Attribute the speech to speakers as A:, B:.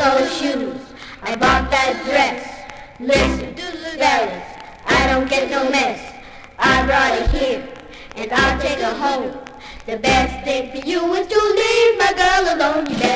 A: those shoes. I bought that dress. Listen, fellas, I don't get no mess. I brought it here, and I'll take her home. The best thing for you is to leave my girl alone.